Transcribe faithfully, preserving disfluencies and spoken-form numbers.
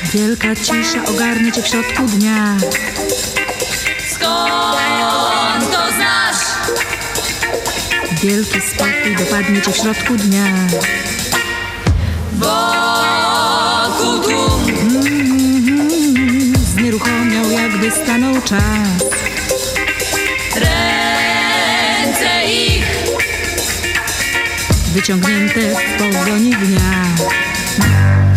Wielka cisza ogarnie cię w środku dnia. Skąd to znasz? Wielki spokój dopadnie cię w środku dnia. Wokół tłum Mm-hmm. Znieruchomiał, jakby stanął czas. ręce ich Wyciągnięte w pogoni dnia.